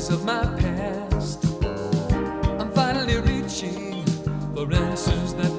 mistakes of my past. I'm finally reaching for answers that